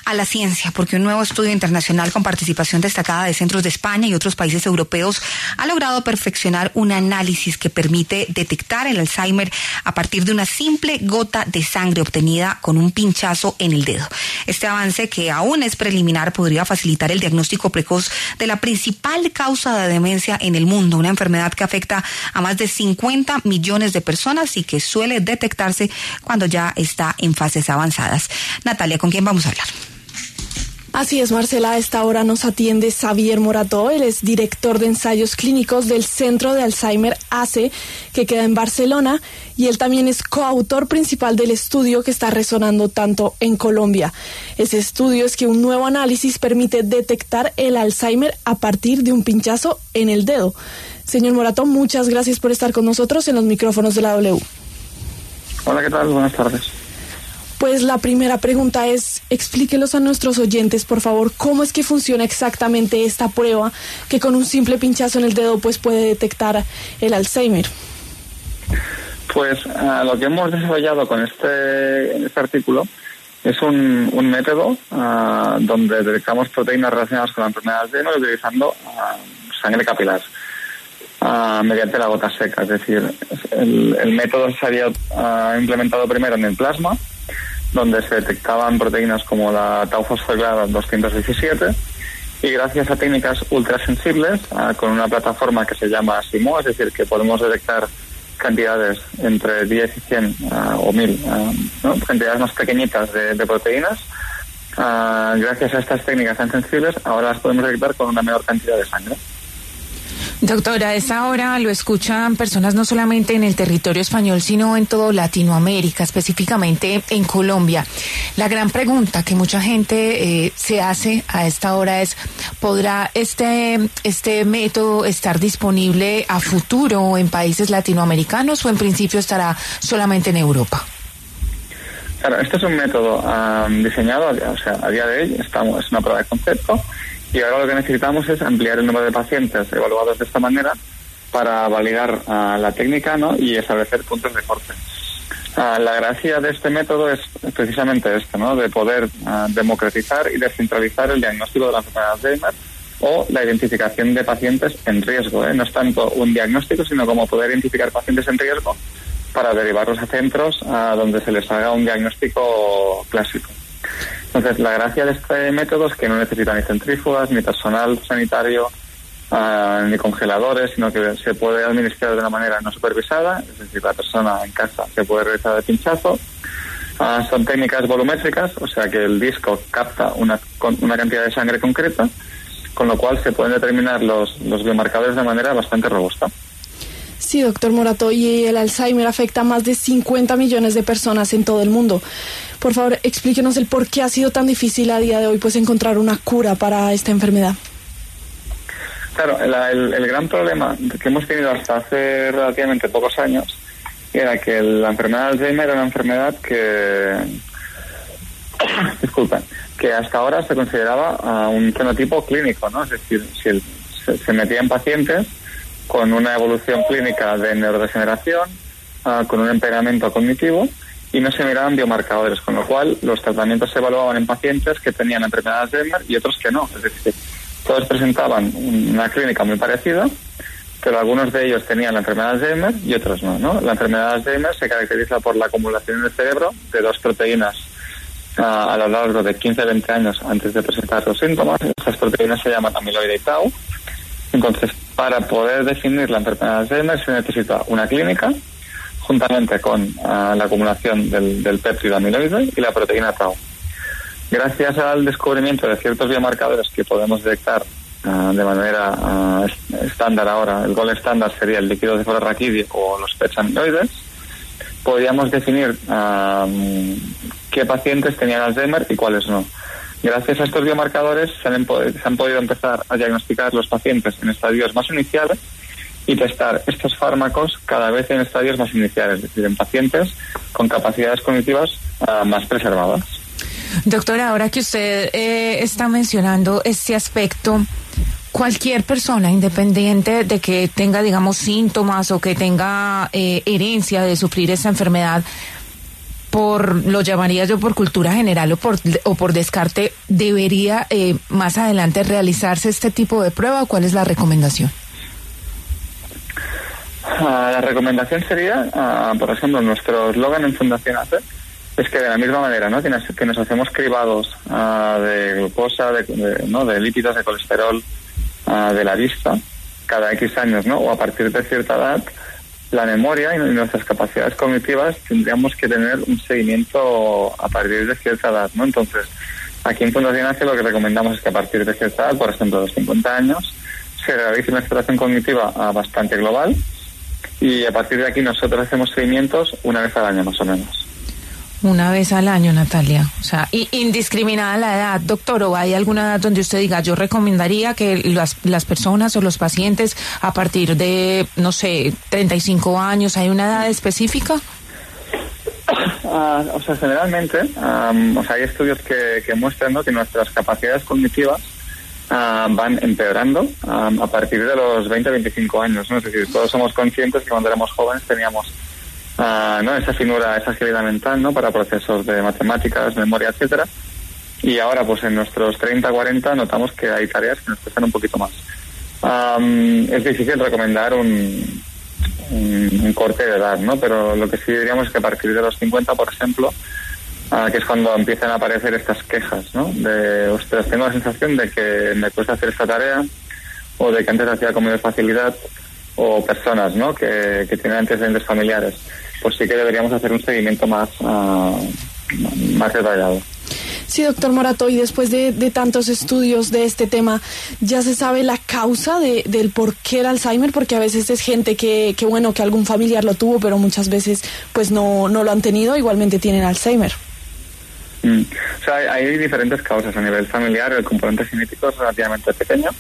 a la ciencia, porque un nuevo estudio internacional con participación destacada de centros de España y otros países europeos ha logrado perfeccionar un análisis que permite detectar el Alzheimer a partir de una simple gota de sangre obtenida con un pinchazo en el dedo. Este avance, que aún es preliminar, podría facilitar el diagnóstico precoz de la principal causa de demencia en el mundo, una enfermedad que afecta a más de 50 millones de personas y que suele detectarse cuando ya está en fases avanzadas. Natalia, ¿con quién vamos a hablar? Así es, Marcela, a esta hora nos atiende Xavier Morató. Él es director de ensayos clínicos del Centro de Alzheimer ACE, que queda en Barcelona, y él también es coautor principal del estudio que está resonando tanto en Colombia. Ese estudio es que un nuevo análisis permite detectar el Alzheimer a partir de un pinchazo en el dedo. Señor Morató, muchas gracias por estar con nosotros en los micrófonos de la W. Hola, ¿qué tal? Buenas tardes. Pues la primera pregunta es, explíquelos a nuestros oyentes, por favor, cómo es que funciona exactamente esta prueba que con un simple pinchazo en el dedo pues puede detectar el Alzheimer. Pues lo que hemos desarrollado con este artículo es un método donde detectamos proteínas relacionadas con la enfermedad de Alzheimer utilizando sangre capilar mediante la gota seca. Es decir, el método se había implementado primero en el plasma, donde se detectaban proteínas como la tau fosforilada 217, y gracias a técnicas ultrasensibles, con una plataforma que se llama SIMO, es decir, que podemos detectar cantidades entre 10 y 100 o 1000, ¿no? Cantidades más pequeñitas de proteínas. Gracias a estas técnicas tan sensibles, ahora las podemos detectar con una menor cantidad de sangre. Doctora, a esta hora lo escuchan personas no solamente en el territorio español, sino en toda Latinoamérica, específicamente en Colombia. La gran pregunta que mucha gente se hace a esta hora es, ¿podrá este método estar disponible a futuro en países latinoamericanos o en principio estará solamente en Europa? Claro, este es un método diseñado, a día de hoy es una prueba de concepto. Y ahora lo que necesitamos es ampliar el número de pacientes evaluados de esta manera para validar la técnica, ¿no? Y establecer puntos de corte. La gracia de este método es precisamente esto, ¿no? De poder democratizar y descentralizar el diagnóstico de la enfermedad de Alzheimer o la identificación de pacientes en riesgo, ¿eh? No es tanto un diagnóstico, sino como poder identificar pacientes en riesgo para derivarlos a centros donde se les haga un diagnóstico clásico. Entonces, la gracia de este método es que no necesita ni centrífugas, ni personal sanitario, ni congeladores, sino que se puede administrar de una manera no supervisada, es decir, la persona en casa se puede realizar de pinchazo. Son técnicas volumétricas, o sea que el disco capta una cantidad de sangre concreta, con lo cual se pueden determinar los biomarcadores de manera bastante robusta. Sí, doctor Morató, y el Alzheimer afecta a más de 50 millones de personas en todo el mundo. Por favor, explíquenos el por qué ha sido tan difícil a día de hoy pues encontrar una cura para esta enfermedad. Claro, el gran problema que hemos tenido hasta hace relativamente pocos años era que la enfermedad de Alzheimer era una enfermedad que hasta ahora se consideraba un fenotipo clínico, ¿no? Es decir, si se metía en pacientes con una evolución clínica de neurodegeneración, con un empeoramiento cognitivo, y no se miraban biomarcadores, con lo cual los tratamientos se evaluaban en pacientes que tenían enfermedad de Alzheimer y otros que no. Es decir, todos presentaban una clínica muy parecida, pero algunos de ellos tenían la enfermedad de Alzheimer y otros no, ¿no? La enfermedad de Alzheimer se caracteriza por la acumulación en el cerebro de dos proteínas a lo largo de 15-20 años antes de presentar los síntomas. Estas proteínas se llaman amiloide y tau. Entonces, para poder definir la enfermedad de Alzheimer se necesita una clínica, juntamente con la acumulación del péptido amiloide y la proteína tau. Gracias al descubrimiento de ciertos biomarcadores que podemos detectar de manera estándar ahora, el gold estándar sería el líquido cefalorraquídeo o los PET amiloides, podríamos definir qué pacientes tenían Alzheimer y cuáles no. Gracias a estos biomarcadores se han podido empezar a diagnosticar los pacientes en estadios más iniciales y testar estos fármacos cada vez en estadios más iniciales, es decir, en pacientes con capacidades cognitivas más preservadas. Doctora, ahora que usted está mencionando este aspecto, cualquier persona, independiente de que tenga, digamos, síntomas o que tenga herencia de sufrir esta enfermedad, lo llamaría yo por cultura general o por descarte, debería más adelante realizarse este tipo de prueba, o cuál es la recomendación? La recomendación sería, por ejemplo, nuestro eslogan en Fundación ACE es que de la misma manera, ¿no?, que nos hacemos cribados de glucosa, de lípidos, de colesterol, de la vista, cada X años, ¿no?, o a partir de cierta edad, la memoria y nuestras capacidades cognitivas tendríamos que tener un seguimiento a partir de cierta edad, ¿no? Entonces, aquí en Fundación ACE lo que recomendamos es que a partir de cierta edad, por ejemplo, los 50 años, se realice una exploración cognitiva bastante global, y a partir de aquí nosotros hacemos seguimientos una vez al año, más o menos. Una vez al año, Natalia. O sea, indiscriminada la edad, doctor, ¿o hay alguna edad donde usted diga, yo recomendaría que las personas o los pacientes a partir de, no sé, 35 años, ¿hay una edad específica? O sea, generalmente, hay estudios que muestran, ¿no?, que nuestras capacidades cognitivas van empeorando a partir de los 20-25 años, ¿no? Es decir, todos somos conscientes que cuando éramos jóvenes teníamos ¿no?, esa finura, esa agilidad mental, ¿no?, para procesos de matemáticas, memoria, etcétera, y ahora pues en nuestros 30-40 notamos que hay tareas que nos cuestan un poquito más. Es difícil recomendar un corte de edad, ¿no?, pero lo que sí diríamos es que a partir de los 50, por ejemplo, que es cuando empiezan a aparecer estas quejas, ¿no?, de, ostras, tengo la sensación de que me cuesta hacer esta tarea, o de que antes hacía con mayor facilidad, o personas, ¿no?, que tienen antecedentes familiares, pues sí que deberíamos hacer un seguimiento más detallado. Sí, doctor Morató, y después de tantos estudios de este tema, ¿ya se sabe la causa del por qué el Alzheimer? Porque a veces es gente que algún familiar lo tuvo, pero muchas veces pues no lo han tenido, igualmente tienen Alzheimer. O sea, hay diferentes causas. A nivel familiar, el componente genético es relativamente pequeño,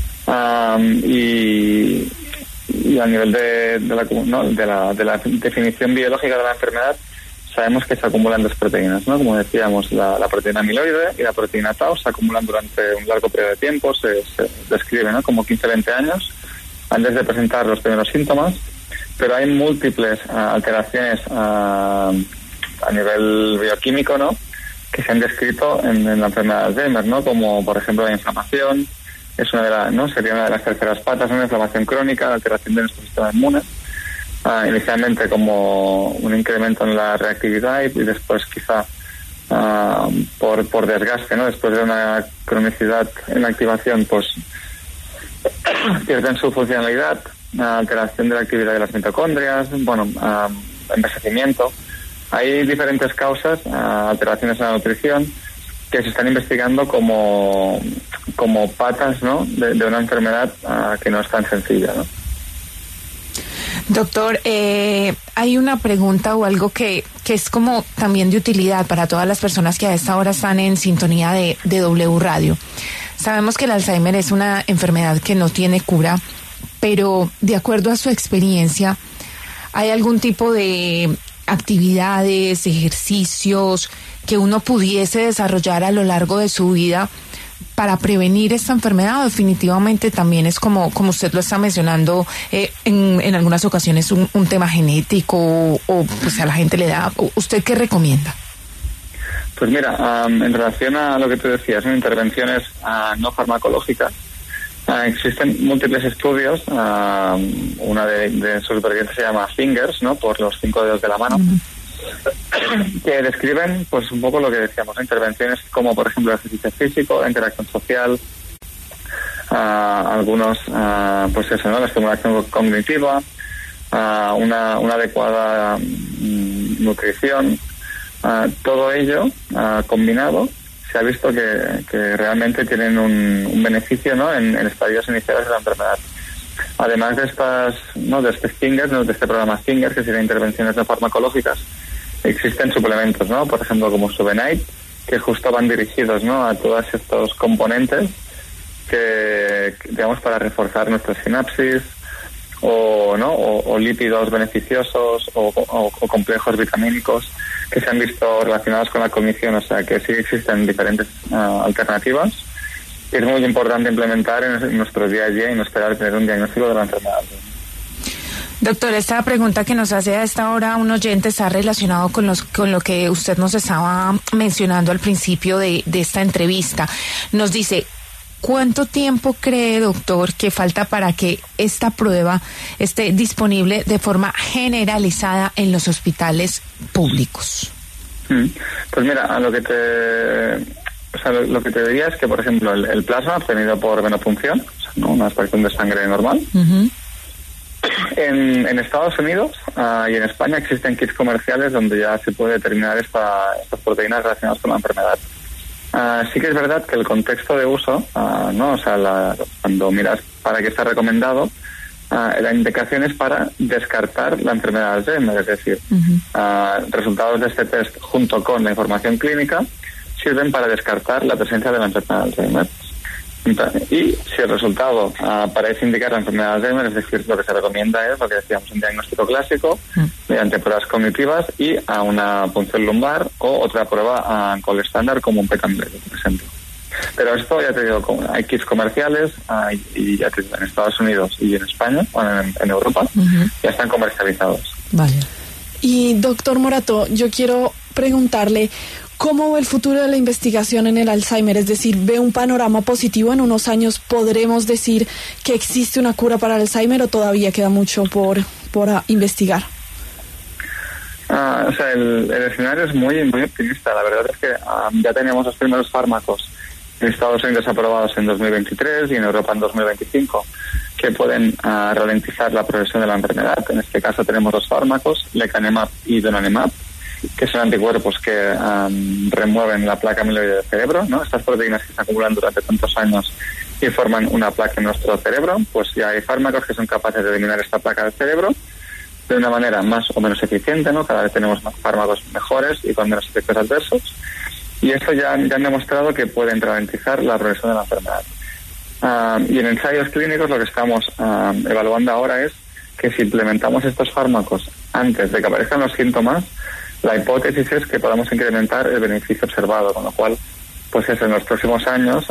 y a nivel de la definición biológica de la enfermedad, sabemos que se acumulan dos proteínas, ¿no? Como decíamos, la proteína amiloide y la proteína tau se acumulan durante un largo periodo de tiempo, se describe, ¿no?, como 15-20 años antes de presentar los primeros síntomas, pero hay múltiples alteraciones a nivel bioquímico, ¿no?, que se han descrito en la enfermedad de Alzheimer, ¿no?, como por ejemplo la inflamación, sería una de las terceras patas, una inflamación crónica, la alteración de nuestro sistema inmune, inicialmente como un incremento en la reactividad y después quizá por desgaste, ¿no?, después de una cronicidad en la activación, pues pierden su funcionalidad, alteración de la actividad de las mitocondrias, envejecimiento. Hay diferentes causas, alteraciones en la nutrición, que se están investigando como patas, ¿no?, de una enfermedad que no es tan sencilla, ¿no? Doctor, hay una pregunta o algo que es como también de utilidad para todas las personas que a esta hora están en sintonía de W Radio. Sabemos que el Alzheimer es una enfermedad que no tiene cura, pero de acuerdo a su experiencia, ¿hay algún tipo de actividades, ejercicios que uno pudiese desarrollar a lo largo de su vida para prevenir esta enfermedad? O definitivamente también es como usted lo está mencionando, en algunas ocasiones un tema genético o pues a la gente le da? ¿Usted qué recomienda? Pues mira, en relación a lo que tú decías, ¿no?, intervenciones no farmacológicas, existen múltiples estudios. Una de sus supervivientes se llama Fingers, ¿no?, por los 5 dedos de la mano, que describen pues un poco lo que decíamos, intervenciones como por ejemplo el ejercicio físico, la interacción social, algunos pues eso, ¿no?, la estimulación cognitiva, una adecuada nutrición, todo ello combinado se ha visto que realmente tienen un beneficio, ¿no?, en estadios iniciales de la enfermedad. Además de de este Fingers, ¿no?, de este programa Fingers, que serían intervenciones no farmacológicas, existen suplementos, ¿no?, por ejemplo como Subenite, que justo van dirigidos, ¿no?, a todos estos componentes que digamos para reforzar nuestras sinapsis, o lípidos beneficiosos o complejos vitamínicos que se han visto relacionados con la cognición. O sea que sí existen diferentes alternativas, y es muy importante implementar en nuestro día a día y no esperar tener un diagnóstico de la enfermedad. Doctor, esta pregunta que nos hace a esta hora un oyente está relacionado con lo que usted nos estaba mencionando al principio de esta entrevista. Nos dice, ¿cuánto tiempo cree, doctor, que falta para que esta prueba esté disponible de forma generalizada en los hospitales públicos? Pues mira, lo que te diría es que, por ejemplo, el plasma obtenido por venopunción, o sea, ¿no? Una extracción de sangre normal, en Estados Unidos y en España existen kits comerciales donde ya se puede determinar estas proteínas relacionadas con la enfermedad. Sí que es verdad que el contexto de uso, ¿no? O sea, cuando miras para qué está recomendado, la indicación es para descartar la enfermedad de Alzheimer, es decir, resultados de este test junto con la información clínica sirven para descartar la presencia de la enfermedad de Alzheimer. Y si el resultado parece indicar la enfermedad de Alzheimer, es decir, lo que se recomienda es lo que decíamos, un diagnóstico clásico mediante pruebas cognitivas y a una punción lumbar o otra prueba con el estándar como un PET amyloide, por ejemplo. Pero esto, ya te digo, hay kits comerciales y ya te digo, en Estados Unidos y en España, bueno, en Europa, ya están comercializados. Vale. Y doctor Morató, yo quiero preguntarle, ¿cómo ve el futuro de la investigación en el Alzheimer? Es decir, ¿ve un panorama positivo? ¿En unos años podremos decir que existe una cura para el Alzheimer o todavía queda mucho por investigar? O sea, el escenario es muy, muy optimista. La verdad es que ya tenemos los primeros fármacos en Estados Unidos aprobados en 2023 y en Europa en 2025 que pueden ralentizar la progresión de la enfermedad. En este caso tenemos dos fármacos, lecanemab y donanemab, que son anticuerpos que remueven la placa amiloide del cerebro, ¿no? Estas proteínas que se acumulan durante tantos años y forman una placa en nuestro cerebro, pues ya hay fármacos que son capaces de eliminar esta placa del cerebro de una manera más o menos eficiente, ¿no? Cada vez tenemos fármacos mejores y con menos efectos adversos. Y esto ya han demostrado que pueden ralentizar la progresión de la enfermedad. Y en ensayos clínicos lo que estamos evaluando ahora es que si implementamos estos fármacos antes de que aparezcan los síntomas, la hipótesis es que podamos incrementar el beneficio observado, con lo cual, pues eso, en los próximos años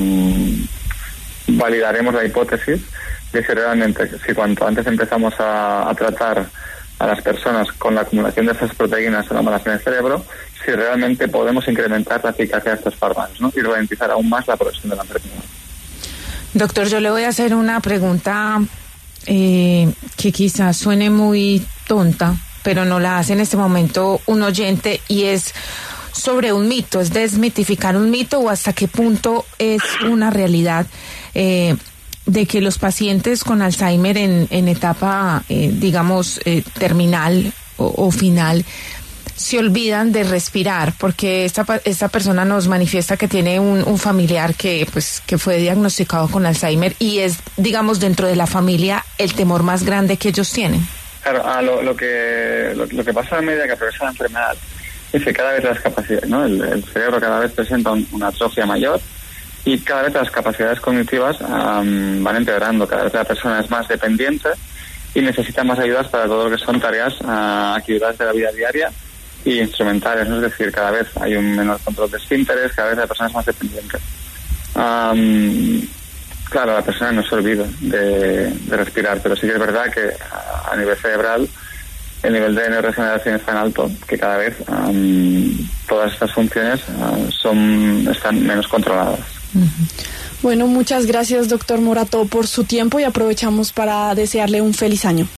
validaremos la hipótesis de si realmente, si cuanto antes empezamos a tratar a las personas con la acumulación de esas proteínas anómalas en el cerebro, si realmente podemos incrementar la eficacia de estos fármacos, ¿no? Y ralentizar aún más la progresión de la enfermedad. Doctor, yo le voy a hacer una pregunta que quizás suene muy tonta, pero no la hace en este momento un oyente, y es sobre un mito, es desmitificar un mito o hasta qué punto es una realidad de que los pacientes con Alzheimer en etapa, terminal o final, se olvidan de respirar, porque esta persona nos manifiesta que tiene un familiar que fue diagnosticado con Alzheimer y es, digamos, dentro de la familia el temor más grande que ellos tienen. Claro, lo que pasa a medida que progresa la enfermedad es que cada vez las capacidades, ¿no? El cerebro cada vez presenta una atrofia mayor y cada vez las capacidades cognitivas van empeorando, cada vez la persona es más dependiente y necesita más ayudas para todo lo que son tareas, actividades de la vida diaria y instrumentales, ¿no? Es decir, cada vez hay un menor control de esfínteres, cada vez la persona es más dependiente. Claro, la persona no se olvida de respirar, pero sí que es verdad que a nivel cerebral el nivel de neurodegeneración es tan alto que cada vez todas estas funciones están menos controladas. Bueno, muchas gracias, doctor Morató, por su tiempo y aprovechamos para desearle un feliz año.